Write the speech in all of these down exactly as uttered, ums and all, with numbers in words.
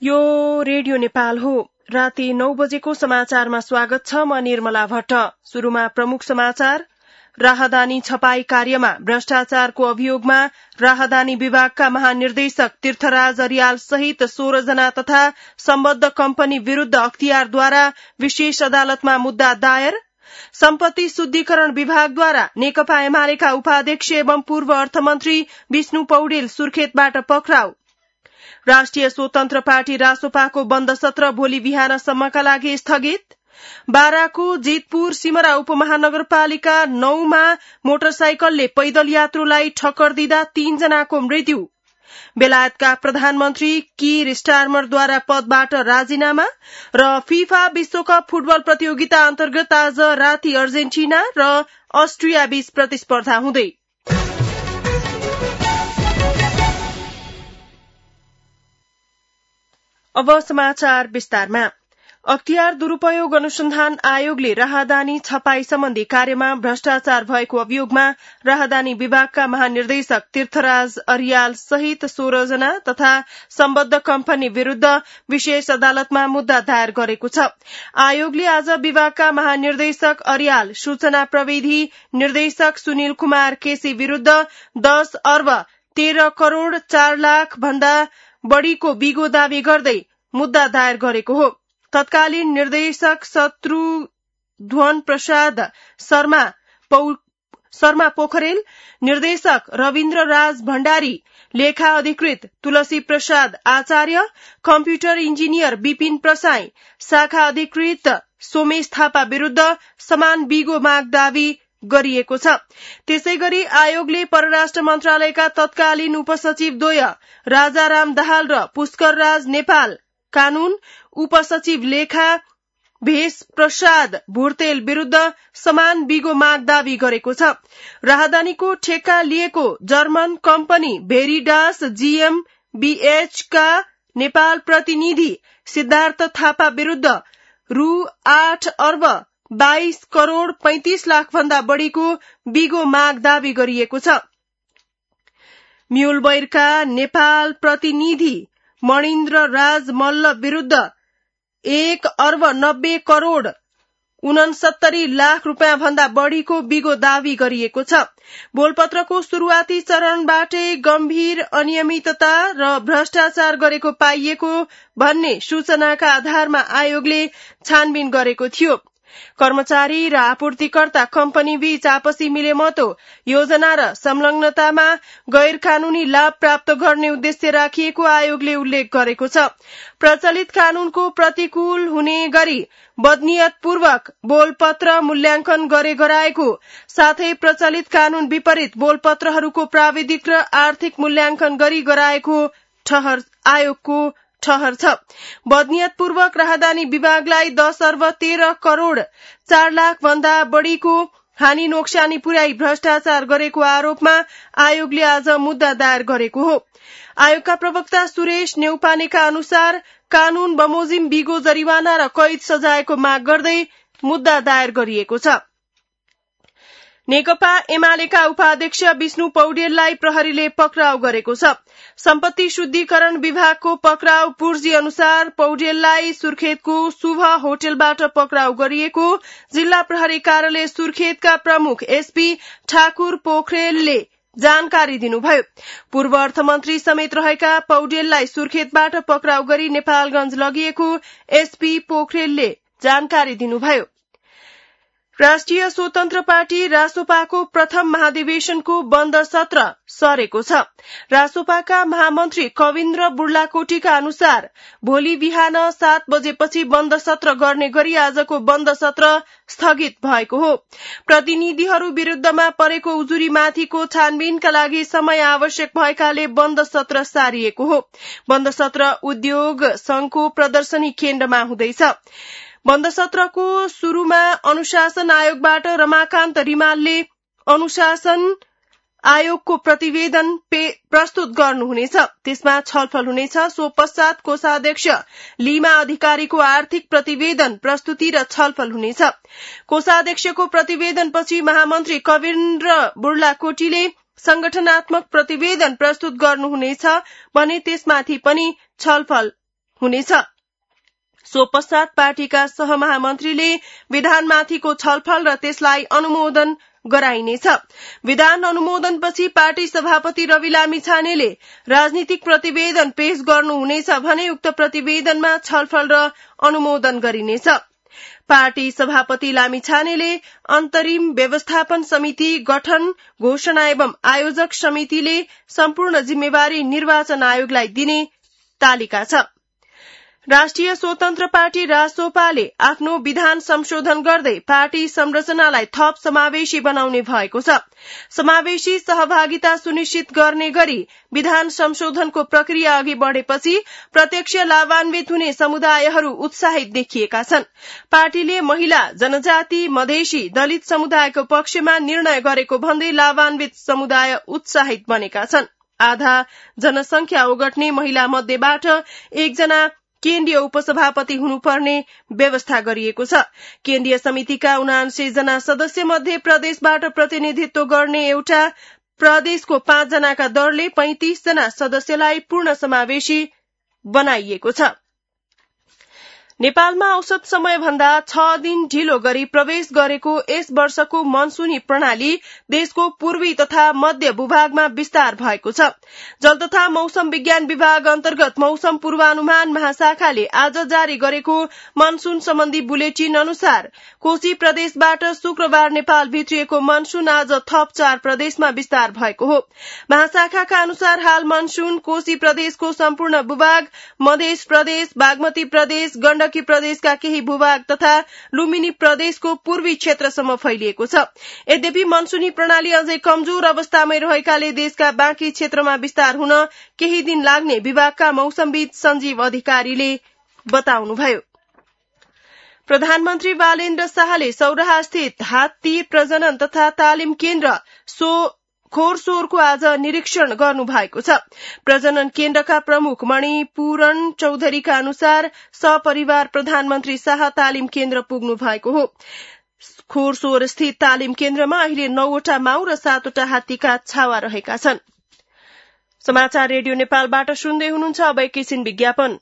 यो रेडियो नेपाल हो। राति नौ बजेको समाचारमा स्वागत छ। म निर्मला भट्ट। शुरूमा प्रमुख समाचार। राहदानी छपाई कार्यमा भ्रष्टाचारको अभियोगमा राहदानी विभागका महानिर्देशक तीर्थराज अरियाल सहित सोह्र जना तथा सम्बद्ध कम्पनी विरूद्ध अख्तियारद्वारा विशेष अदालतमा मुद्दा दायर। सम्पत्ति शुद्धिकरण विभागद्वारा नेकपा एमालेका उपाध्यक्ष एवं पूर्व अर्थमन्त्री विष्णु पौडेल सुर्खेतबाट पक्राउ। राष्ट्रिय स्वतन्त्र पार्टी रासोपाको बन्द सत्र भोलि बिहानसम्मका लागि स्थगित। बाराको जेतपुर सिमरा उपमहानगरपालिका नौमा मोटरसाइकलले पैदल यात्रुलाई ठक्कर दिँदा तीन जनाको मृत्यु। बेलायतका प्रधानमन्त्री कीर स्टारमरद्वारा पदबाट राजीनामा। र फिफा विश्वकप फुटबल प्रतियोगिता अन्तर्गत आज राति अर्जेन्टिना र अस्ट्रिया बीच प्रतिस्पर्धा हुँदै। अब समाचार विस्तारमा। अख्तियार दुरूपयोग अनुसन्धान आयोगले राहदानी छपाई सम्बन्धी कार्यमा भ्रष्टाचार भएको अभियोगमा राहदानी विभागका महानिर्देशक तीर्थराज अरियाल सहित सोह्र जना तथा सम्बद्ध कम्पनी विरूद्ध विशेष अदालतमा मुद्दा दायर गरेको छ। आयोगले आज विभागका महानिर्देशक अरियाल, सूचना प्रविधि निर्देशक सुनिल कुमार केसी विरूद्ध दश अर्ब तेह्र करोड़ चार लाख भन्दा बढ़ीको बिगो दावी गर्दै मुद्दा दायर गरेको हो। तत्कालीन निर्देशक शत्रुध्वन प्रसाद शर्मा पौ, शर्मा पोखरेल, निर्देशक रविन्द्र राज भण्डारी, लेखा अधिकृत तुलसी प्रसाद आचार्य, कम्प्युटर इन्जिनियर विपिन प्रसाई, शाखा अधिकृत सोमेश थापा विरूद्ध समान बिगो माग दावी गरिएको छ। त्यसैगरी आयोगले परराष्ट्र मन्त्रालयका तत्कालीन उपसचिव द्वय राजाराम दाहाल र पुष्कर राज नेपाल, कानून उपसचिव लेखा भेष प्रसाद भुर्तेल विरूद्ध समान बिगो माग दावी गरेको छ। राहदानीको ठेक्का लिएको जर्मन कम्पनी भेरिडास जीएमबीएच का नेपाल प्रतिनिधि सिद्धार्थ थापा विरूद्ध रु आठ अर्ब बाइस करोड़ पैंतिस लाख भन्दा बढ़ीको बिगो माग दावी गरिएको छ। म्युलबैरका नेपाल प्रतिनिधि मणिन्द्र राज मल्ल विरूद्ध एक अर्ब नब्बे करोड़ उनसत्तरी लाख रूपियाँ भन्दा बढ़ीको बिगो दावी गरिएको छ। बोलपत्रको शुरूआती चरणबाटै गम्भीर अनियमितता र भ्रष्टाचार गरेको पाइएको भन्ने सूचनाका आधारमा आयोगले छानबिन गरेको थियो। कर्मचारी र आपूर्तिकर्ता कम्पनी बीच आपसी मिलेमतो योजना र संलग्नतामा गैर कानूनी लाभ प्राप्त गर्ने उद्देश्य राखिएको आयोगले उल्लेख गरेको छ। प्रचलित कानूनको प्रतिकूल हुने गरी बदनियतपूर्वक बोलपत्र मूल्याङ्कन गरे गराएको साथै प्रचलित कानून विपरीत बोलपत्रहरूको प्राविधिक र आर्थिक मूल्याङ्कन गरी गराएको ठहर आयोगको ठहर छ। बदनियतपूर्वक राहदानी विभागलाई दश अर्ब तेह्र करोड़ चार लाख भन्दा बढ़ीको हानि नोक्सानी पुर्याई भ्रष्टाचार गरेको आरोपमा आयोगले आज मुद्दा दायर गरेको हो। आयोगका प्रवक्ता सुरेश नेउपानेका अनुसार कानून बमोजिम बिगो जरिवाना र कैद सजायको माग गर्दै मुद्दा दायर गरिएको छ। नेकपा एमालेका उपाध्यक्ष विष्णु पौडेललाई प्रहरीले पक्राउ गरेको छ। सम्पत्ति शुद्धिकरण विभागको पक्राउ पूर्जी अनुसार पौडेललाई सुर्खेतको शुभ होटलबाट पक्राउ गरिएको जिल्ला प्रहरी कार्यालय सुर्खेतका प्रमुख एसपी ठाकुर पोखरेलले जानकारी दिनुभयो। पूर्व अर्थमन्त्री समेत रहेका पौडेललाई सुर्खेतबाट पक्राउ गरी नेपालगंज लगिएको एसपी पोखरेलले जानकारी दिनुभयो। राष्ट्रिय स्वतन्त्र पार्टी रासोपाको प्रथम महाधिवेशनको बन्द सत्र सरेको छ। रासोपाका महामन्त्री कविन्द्र बुर्लाकोटीका अनुसार भोलि बिहान सात बजेपछि बन्द सत्र गर्ने गरी आजको बन्द सत्र स्थगित भएको हो। प्रतिनिधिहरू विरूद्धमा परेको उजुरीमाथिको छानबिनका लागि समय आवश्यक भएकाले बन्द सत्र सारिएको हो। बन्द सत्र उद्योग संघको प्रदर्शनी केन्द्रमा हुँदैछ। बन्द सत्रको शुरूमा अनुशासन आयोगबाट रमाकान्त रिमालले अनुशासन आयोगको प्रतिवेदन प्रस्तुत गर्नुहुनेछ। त्यसमा छलफल हुनेछ। सो पश्चात कोषाध्यक्ष लीमा अधिकारीको आर्थिक प्रतिवेदन प्रस्तुति र छलफल हुनेछ। कोषाध्यक्षको प्रतिवेदनपछि महामन्त्री कविन्द्र बुर्लाकोटीले संगठनात्मक प्रतिवेदन प्रस्तुत गर्नुहुनेछ भने त्यसमाथि पनि छलफल हुनेछ। सो पश्चात पार्टीका सहमहामन्त्रीले विधानमाथिको छलफल र त्यसलाई अनुमोदन गराइनेछ। विधान अनुमोदनपछि पार्टी सभापति रवि लामिछानेले राजनीतिक प्रतिवेदन पेश गर्नुहुनेछ भने उक्त प्रतिवेदनमा छलफल र अनुमोदन गरिनेछ। पार्टी सभापति लामिछानेले अन्तरिम व्यवस्थापन समिति गठन घोषणा एवं आयोजक समितिले सम्पूर्ण जिम्मेवारी निर्वाचन आयोगलाई दिने तालिका छ। राष्ट्रिय स्वतन्त्र पार्टी रासोपाले आफ्नो विधान संशोधन गर्दै पार्टी संरचनालाई थप समावेशी बनाउने भएको छ। समावेशी सहभागिता सुनिश्चित गर्ने गरी विधान संशोधनको प्रक्रिया अघि बढ़ेपछि प्रत्यक्ष लाभान्वित हुने समुदायहरू उत्साहित देखिएका छन्। पार्टीले महिला, जनजाति, मधेसी, दलित समुदायको पक्षमा निर्णय गरेको भन्दै लाभान्वित समुदाय उत्साहित बनेका छन्। आधा जनसंख्या ओगट्ने महिला मध्येबाट एकजना केन्द्रीय उपसभापति हुनुपर्ने व्यवस्था गरिएको छ। केन्द्रीय समितिका उनान्सय जना सदस्य मध्ये प्रदेशबाट प्रतिनिधित्व गर्ने एउटा प्रदेशको पाँच जनाका दरले पैंतिस जना सदस्यलाई पूर्ण समावेशी बनाइएको छ। नेपालमा औसत समय भन्दा छ दिन ढिलो गरी प्रवेश गरेको यस वर्षको मनसूनी प्रणाली देशको पूर्वी तथा मध्य भूभागमा विस्तार भएको छ। जल तथा मौसम विज्ञान विभाग अन्तर्गत मौसम पूर्वानुमान महाशाखाले आज जारी गरेको मनसून सम्बन्धी बुलेटिन अनुसार कोशी प्रदेशबाट शुक्रबार नेपाल भित्रिएको मनसून आज थप चार प्रदेशमा विस्तार भएको हो। महाशाखाका अनुसार हाल मनसून कोशी प्रदेशको सम्पूर्ण भूभाग, मध्य प्रदेश, बागमती प्रदेश, गण्डकी प्रदेशका केही भूभाग तथा लुम्बिनी प्रदेशको पूर्वी क्षेत्रसम्म फैलिएको छ। यद्यपि मनसूनी प्रणाली अझै कमजोर अवस्थामै रहेकाले देशका बाँकी क्षेत्रमा विस्तार हुन केही दिन लाग्ने विभागका मौसमविद सञ्जीव अधिकारीले बताउनुभयो। प्रधानमन्त्री बालेन्द्र शाहले सौराहा स्थित हात्ती प्रजनन तथा तालिम केन्द्र सो खोरसोरको आज निरीक्षण गर्नु भएको छ। प्रजनन केन्द्रका प्रमुख मणिपूरण चौधरीका अनुसार सपरिवार प्रधानमन्त्री शाह तालिम केन्द्र पुग्नु भएको हो। खोरसोर स्थित तालिम केन्द्रमा अहिले नौवटा माउ र सातवटा हात्तीका छावा रहेका छन्। समाचार रेडियो नेपालबाट सुन्दै हुनुहुन्छ। अब एकैछिन विज्ञापन।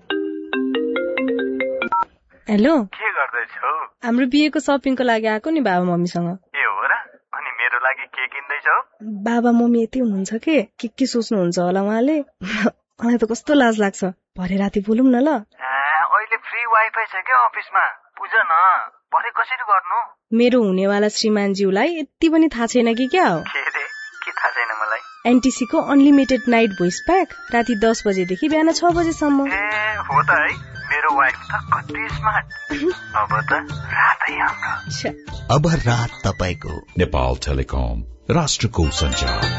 हेलो, के गर्दैछौ? हाम्रो बिहेको सपिङको लागि आएको नि बाबा मम्मीसँग। ए हो र? अनि मेरो लागि के किन्दैछौ? बाबा मम्मी यति हुनुहुन्छ के के के सोच्नुहुन्छ होला उहाँले। मलाई त कस्तो लाज लाग्छ। भरे राति बोलौँ न ल। अहिले फ्री वाइफाई छ के अफिसमा? बुझ न, भरे कसरी गर्नु? मेरो हुनेवाला श्रीमानज्यूलाई यति पनि थाहा छैन कि क्या हो? के रे? के थाहा छैन मलाई? एनटीसी को अनलिमिटेड नाइट भोइस प्याक राति दस बजेदेखि बिहान छ बजेसम्म। ए हो त है, मेरो वाइफ त कति स्मार्ट। अब त रातै हाम्रो। अब रात तपाईको। नेपाल टेलिकम, राष्ट्रको सञ्चार।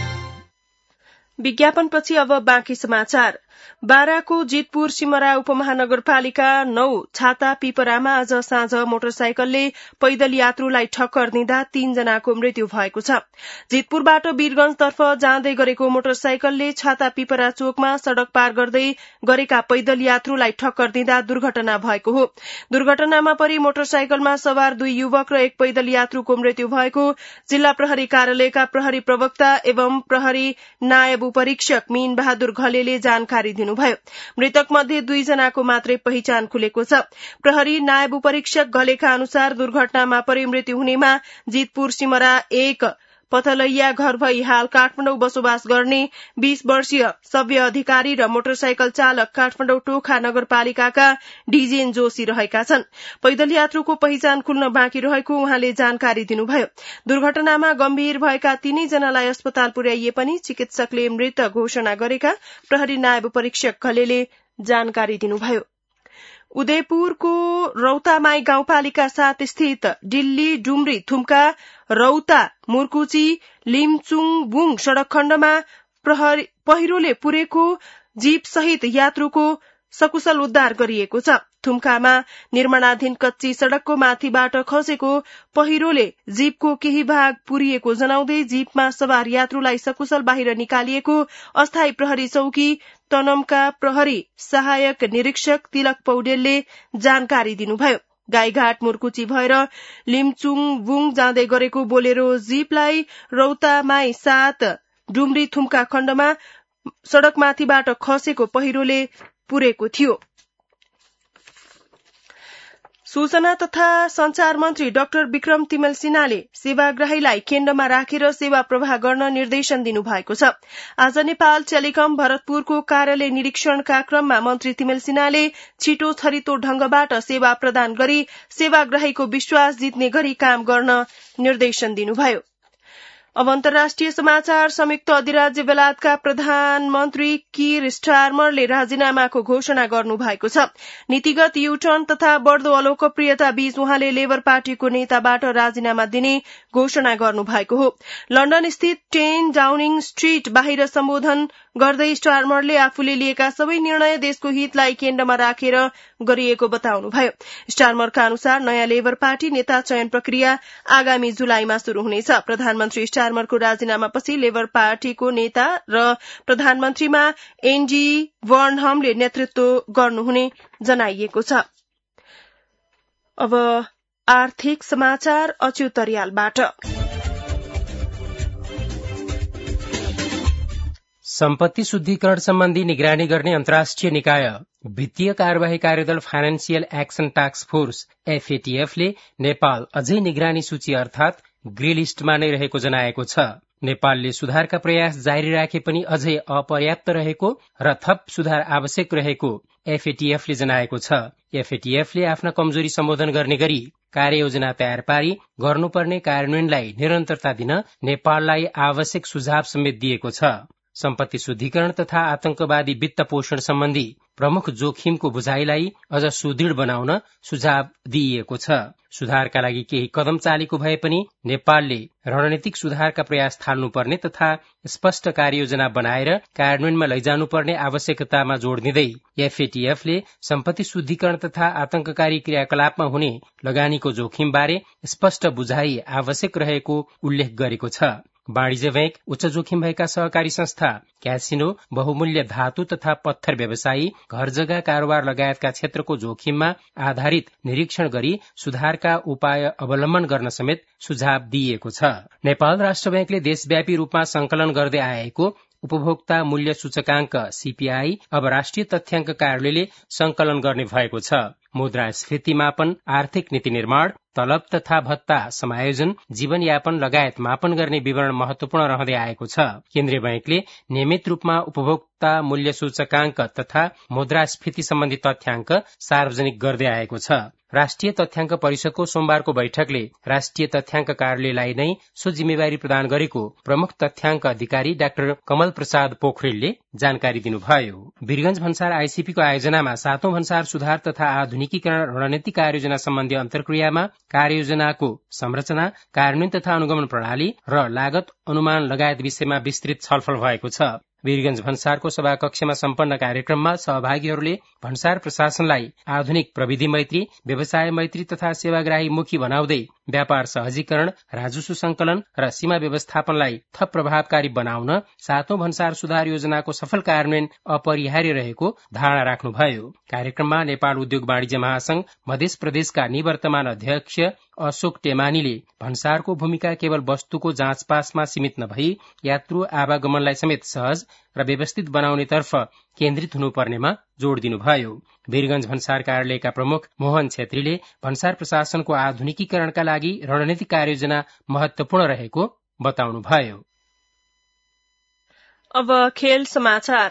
विज्ञापनपछि अब बाँकी समाचार। बाराको जितपुर सिमरा उपमहानगरपालिका नौ छाता पिपरामा आज साँझ मोटरसाइकलले पैदल यात्रुलाई ठक्कर दिँदा तीन जनाको मृत्यु भएको छ। जितपुरबाट वीरगंजतर्फ जाँदै गरेको मोटरसाइकलले छाता पिपरा चोकमा सड़क पार गर्दै गरेका पैदल यात्रुलाई ठक्कर दिँदा दुर्घटना भएको हो। दुर्घटनामा परि मोटरसाइकलमा सवार दुई युवक र एक पैदल यात्रुको मृत्यु भएको जिल्ला प्रहरी कार्यालयका प्रहरी प्रवक्ता एवं प्रहरी नायब उपरीक्षक मीन बहादुर घलेले जानकारी दिनुभयो। मृतक मध्ये दुई जनाको मात्रै पहिचान खुलेको छ। प्रहरी नायब उपरीक्षक घलेका अनुसार दुर्घटनामा परि मृत्यु हुनेमा जितपुर सिमरा एक पथलैया घर भई हाल काठमाडौँ बसोबास गर्ने बीस वर्षीय सभ्य अधिकारी र मोटरसाइकल चालक काठमाडौँ टोखा नगरपालिकाका डिजेन जोशी रहेका छन्। पैदल यात्रुको पहिचान खुल्न बाँकी रहेको उहाँले जानकारी दिनुभयो। दुर्घटनामा गम्भीर भएका तीनैजनालाई अस्पताल पुर्याइए पनि चिकित्सकले मृत घोषणा गरेका प्रहरी नायब परीक्षक घलेले जानकारी दिनुभयो। उदयपुरको रौतामाई गाउँपालिका सात स्थित डिल्ली डुम्री थुम्का रौता मुर्कुची लिमचुङबुङ सड़क खण्डमा पहिरोले पुरेको जीप सहित यात्रुको सकुशल उद्धार गरिएको छ। थुम्कामा निर्माणाधीन कच्ची सड़कको माथिबाट खसेको पहिरोले जीपको केही भाग पुरिएको जनाउँदै जीपमा सवार यात्रुलाई सकुशल बाहिर निकालिएको अस्थायी प्रहरी चौकी तनमका प्रहरी सहायक निरीक्षक तिलक पौडेलले जानकारी दिनुभयो। गाईघाट मुर्कुची भएर लिमचुङबुङ जाँदै गरेको बोलेरो जीपलाई रौतामाई सात डुम्री थुम्का खण्डमा सड़कमाथिबाट खसेको पहिरोले पुरेको थियो। सूचना तथा संचार मन्त्री डाक्टर विक्रम तिमल सिन्हाले सेवाग्राहीलाई केन्द्रमा राखेर सेवा प्रवाह गर्न निर्देशन दिनुभएको छ। आज नेपाल टेलिकम भरतपुरको कार्यालय निरीक्षणका क्रममा मन्त्री तिमल सिन्हाले छिटो छरितो ढंगबाट सेवा प्रदान गरी सेवाग्राहीको विश्वास जित्ने गरी काम गर्न निर्देशन दिनुभयो। अब अन्तर्राष्ट्रिय समाचार। संयुक्त अधिराज्य बेलायतका प्रधानमन्त्री किर स्टारमरले राजीनामाको घोषणा गर्नु भएको छ। नीतिगत युटर्न तथा बढ्दो अलोकप्रियता बीच उहाँले लेबर पार्टीको नेताबाट राजीनामा दिने घोषणा गर्नु भएको हो। लण्डन स्थित टेन डाउनिङ स्ट्रीट बाहिर सम्बोधन गर्दै स्टारमरले आफूले लिएका सबै निर्णय देशको हितलाई केन्द्रमा राखेर गरिएको बताउनुभयो। स्टारमरका अनुसार नयाँ लेबर पार्टी नेता चयन प्रक्रिया आगामी जुलाईमा शुरू हुनेछ। प्रधानमन्त्री स्टारमरको राजीनामापछि लेबर पार्टीको नेता र प्रधानमन्त्रीमा एन्डी बर्नहमले नेतृत्व गर्नुहुने जनाइएको छ। अब आर्थिक समाचार अच्युत रियालबाट। सम्पत्ति शुद्धिकरण सम्बन्धी निगरानी गर्ने अन्तर्राष्ट्रिय निकाय वित्तीय कार्यवाही कार्यदल फाइनेन्सियल एक्सन टास्क फोर्स एफएटीएफले नेपाल अझै निगरानी सूची अर्थात ग्रे लिस्टमा नै रहेको जनाएको छ। नेपालले सुधारका प्रयास जारी राखे पनि अझै अपर्याप्त रहेको र थप सुधार आवश्यक रहेको एफएटीएफले जनाएको छ। एफएटीएफले आफ्ना कमजोरी सम्बोधन गर्ने गरी कार्ययोजना तयार पारी गर्नुपर्ने कार्यान्वयनलाई निरन्तरता दिन नेपाललाई आवश्यक सुझाव समेत दिएको छ। सम्पत्ति शुद्धिकरण तथा आतंकवादी वित्त पोषण सम्बन्धी प्रमुख जोखिमको बुझाइलाई अझ सुदृढ बनाउन सुझाव दिइएको छ। सुधारका लागि केही कदम चालेको भए पनि नेपालले रणनीतिक सुधारका प्रयास थाल्नुपर्ने तथा स्पष्ट कार्ययोजना बनाएर कार्यान्वयनमा लैजानुपर्ने आवश्यकतामा जोड़ दिँदै एफएटीएफले सम्पत्ति शुद्धिकरण तथा आतंककारी क्रियाकलापमा हुने लगानीको जोखिमबारे स्पष्ट बुझाइ आवश्यक रहेको उल्लेख गरेको छ। वाणिज्य बैंक, उच्च जोखिम भएका सहकारी संस्था, क्यासिनो, बहुमूल्य धातु तथा पत्थर व्यवसायी, घर जग्गा कारोबार लगायतका क्षेत्रको जोखिममा आधारित निरीक्षण गरी सुधारका उपाय अवलम्बन गर्न समेत सुझाव दिइएको छ। नेपाल राष्ट्र बैंकले देशव्यापी रूपमा संकलन गर्दै आएको उपभोक्ता मूल्य सूचकांक सीपीआई अब राष्ट्रिय तथ्याङ्क कार्यालयले संकलन गर्ने भएको छ। मुद्रास्फीति मापन, आर्थिक नीति निर्माण, तलब तथा भत्ता समायोजन, जीवनयापन लगायत मापन गर्ने विवरण महत्वपूर्ण रहँदै आएको छ। केन्द्रीय बैंकले नियमित रूपमा उपभोक्ता मूल्य सूचकांक तथा मुद्रास्फीति सम्बन्धी तथ्याङ्क सार्वजनिक गर्दै आएको छ। राष्ट्रिय तथ्याङ्क परिषदको सोमबारको बैठकले राष्ट्रिय तथ्याङ्क कार्यालयलाई नै सो जिम्मेवारी प्रदान गरेको प्रमुख तथ्याङ्क अधिकारी डाक्टर कमल प्रसाद पोखरेलले जानकारी दिनुभयो। वीरगंज भन्सार आईसीपीको आयोजनामा सातौं भन्सार सुधार तथा आधुनिकीकरण रणनीतिक कार्ययोजना सम्बन्धी अन्तर्क्रियामा कार्ययोजनाको संरचना, कार्यान्वयन तथा अनुगमन प्रणाली र लागत अनुमान लगायत विषयमा विस्तृत छलफल भएको छ। वीरगंज भन्सारको सभाकक्षमा सम्पन्न कार्यक्रममा सहभागीहरूले भन्सार प्रशासनलाई आधुनिक प्रविधि मैत्री, व्यवसाय मैत्री तथा सेवाग्राही मुखी बनाउँदै व्यापार सहजीकरण, राजस्व संकलन र सीमा व्यवस्थापनलाई थप प्रभावकारी बनाउन सातौं भन्सार सुधार योजनाको सफल कार्यान्वयन अपरिहार्य रहेको धारणा राख्नुभयो। कार्यक्रममा नेपाल उद्योग वाणिज्य महासंघ मध्य प्रदेशका निवर्तमान अध्यक्ष अशोक टेमानीले भन्सारको भूमिका केवल वस्तुको जाँचपासमा सीमित नभई यात्रु आवागमनलाई समेत सहज र व्यवस्थित बनाउनेतर्फ केन्द्रित हुनुपर्नेमा जोड़ दिनुभयो। वीरगंज भन्सार कार्यालयका प्रमुख मोहन छेत्रीले भन्सार प्रशासनको आधुनिकीकरणका लागि रणनीतिक कार्ययोजना महत्वपूर्ण रहेको बताउनुभयो। अब खेल समाचार।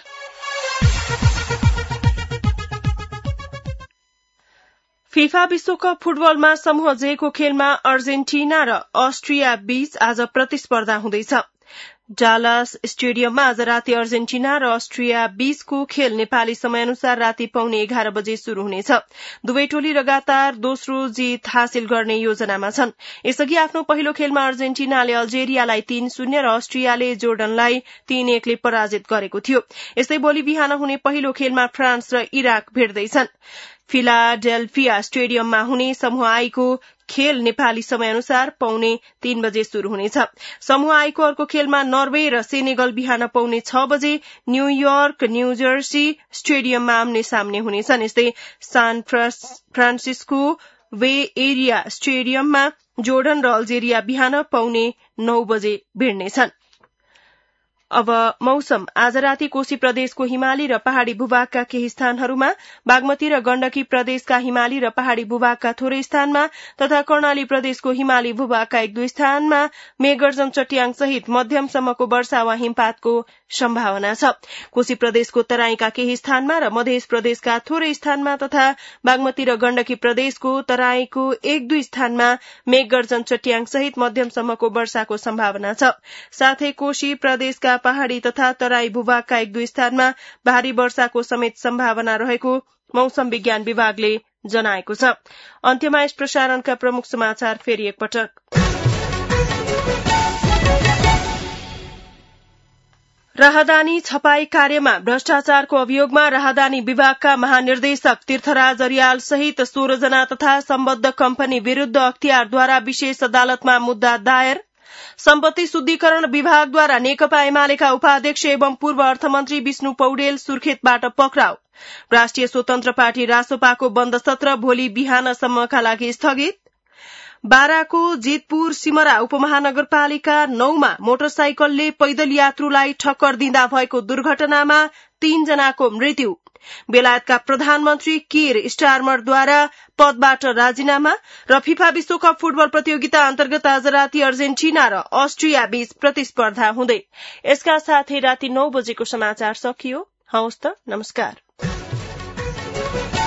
फिफा विश्वकप फुटबलमा समूह जे को खेलमा अर्जेन्टिना र अस्ट्रिया बीच आज प्रतिस्पर्धा हुँदैछ। डालास स्टेडियममा आज राति अर्जेन्टिना र अस्ट्रिया बीचको खेल नेपाली समयअनुसार राति पाउने एघार बजे शुरू हुनेछ। दुवै टोली लगातार दोस्रो जित हासिल गर्ने योजनामा छन्। यसअघि आफ्नो पहिलो खेलमा अर्जेन्टिनाले अल्जेरियालाई तीन शून्य र अस्ट्रियाले जोर्डनलाई तीन एकले पराजित गरेको थियो। यस्तै भोलि बिहान हुने पहिलो खेलमा फ्रान्स र इराक भेट्दैछन्। फिलाडेल्फिया स्टेडियममा हुने समूह आईको खेल नेपाली समयअनुसार पौने तीन बजे शुरू हुनेछ। समूह आईको अर्को खेलमा नर्वे र सेनेगल बिहान पौने छ बजे न्यूयोर्क न्यूजर्सी स्टेडियममा आम्ने सामने हुनेछन्। यस्तै सान फ्रान्सिस्को वे एरिया स्टेडियममा जोर्डन र अल्जेरिया बिहान पौने नौ बजे भिड्नेछन्। अब मौसम। आज राति कोशी प्रदेशको हिमाली र पहाड़ी भूभागका केही स्थानहरूमा, बागमती र गण्डकी प्रदेशका हिमाली र पहाड़ी भूभागका थोरै स्थानमा तथा कर्णाली प्रदेशको हिमाली भूभागका एक दुई स्थानमा मेघगर्जन चट्याङ सहित मध्यमसम्मको वर्षा वा हिमपातको सम्भावना छ। कोशी प्रदेशको तराईका केही स्थानमा र मध्य प्रदेशका थोरै स्थानमा तथा बागमती र गण्डकी प्रदेशको तराईको एक दुई स्थानमा मेघगर्जन चट्याङ सहित मध्यमसम्मको वर्षाको सम्भावना छ। साथै कोशी प्रदेशका पहाड़ी तथा तराई भूभागका एक दुई स्थानमा भारी वर्षाको समेत सम्भावना रहेको मौसम विज्ञान विभागले जनाएको छ। अन्त्यमा यस प्रसारणका प्रमुख समाचार फेरि एकपटक। राहदानी छपाई कार्यमा भ्रष्टाचारको अभियोगमा राहदानी विभागका महानिर्देशक तीर्थराज अर्याल सहित सोह्र जना तथा सम्बद्ध कम्पनी विरूद्ध अख्तियारद्वारा विशेष अदालतमा मुद्दा दायर। सम्पत्ति शुद्धिकरण विभागद्वारा नेकपा एमालेका उपाध्यक्ष एवं पूर्व अर्थमन्त्री विष्णु पौडेल सुर्खेतबाट पक्राउ। राष्ट्रिय स्वतन्त्र पार्टी रासोपाको बन्द सत्र भोलि बिहानसम्मका लागि स्थगित। बाराको जितपुर सिमरा उपमहानगरपालिका नौमा मोटरसाइकलले पैदल यात्रुलाई ठक्कर दिँदा भएको दुर्घटनामा तीन जनाको मृत्यु। बेलायतका प्रधानमन्त्री किर स्टारमरद्वारा पदबाट राजीनामा र फिफा विश्वकप फुटबल प्रतियोगिता अन्तर्गत आज राति अर्जेन्टिना र अस्ट्रिया बीच प्रतिस्पर्धा हुँदै। यसका साथै राति नौ बजेको समाचार सकियो। हवस् त, नमस्कार।